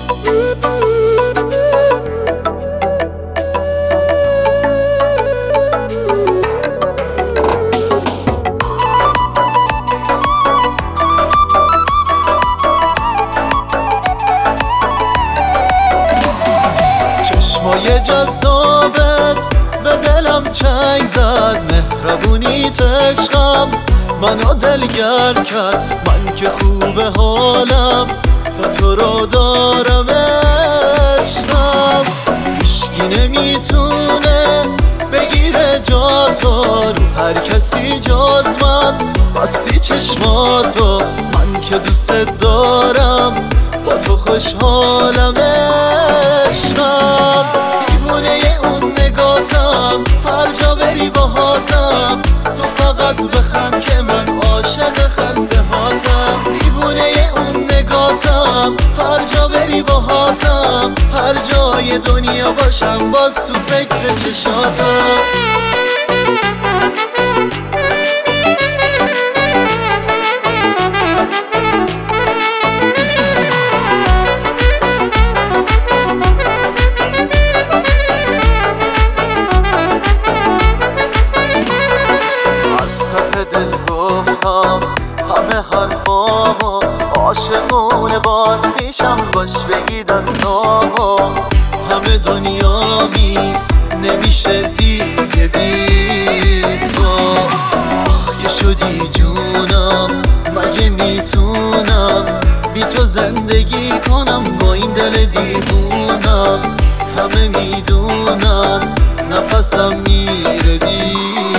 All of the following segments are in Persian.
چشمای جذابت به دلم چنگ زد، مهربونیت عشقم منو دلگر کرد. من که خوب حالم تا تو رو دارم عشقم، هیچکی نمیتونه بگیره جاتو رو هر کسی جز من. بستی چشماتو من که دوست دارم، با تو خوشحالم عشقم. دیوونه اون نگاتم، هر جا بری باهاتم، تو فقط بخند که من عاشق خنده هاتم. دیوونه اون نگاتم، هر جا بری باهاتم، هر جای دنیا باشم باز تو فکر چشاتم. دل گفتم همه حرفامو، عاشقونه باز پیشم باش بگی دستامو. همه دنیامی نمیشه دیگه بی تو، آخ که شدی جونم، مگه میتونم بی تو زندگی کنم با این دل دیوونم. همه میدونن نفسم میره بی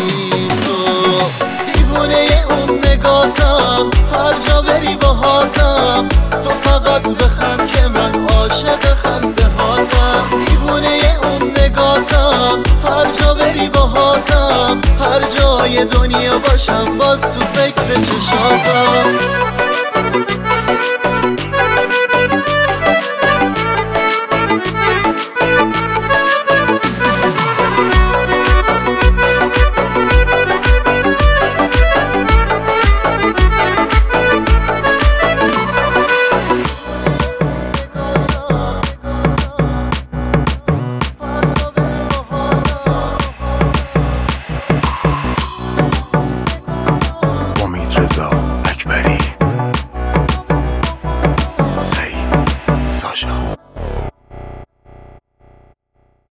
نگاتم، هر جا بری باهاتم، تو فقط بخند که من عاشق خنده هاتم. دیوونه اون نگاتم، هر جا بری باهاتم، هر جای دنیا باشم باز تو فکر چشاتم.